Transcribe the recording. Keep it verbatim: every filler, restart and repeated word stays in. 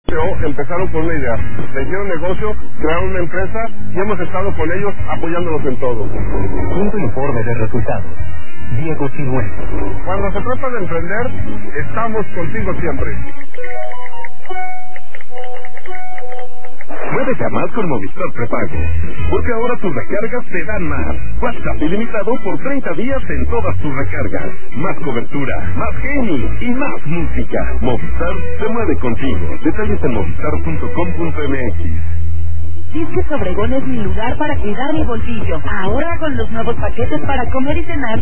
Empezaron con una idea, le hicieron negocio, crearon una empresa y hemos estado con ellos apoyándolos en todo. Quinto informe de resultados. Diego Sinué. Cuando se trata de emprender, estamos contigo siempre. Puedes llamar con Movistar Prepago, porque ahora tus recargas te dan más. WhatsApp ilimitado por treinta días en todas tus recargas. Más cobertura, más gaming y más música. Movistar se mueve contigo. Detalles en movistar punto com punto m x. Disques Obregón es mi lugar para cuidar mi bolsillo. Ahora con los nuevos paquetes para comer y cenar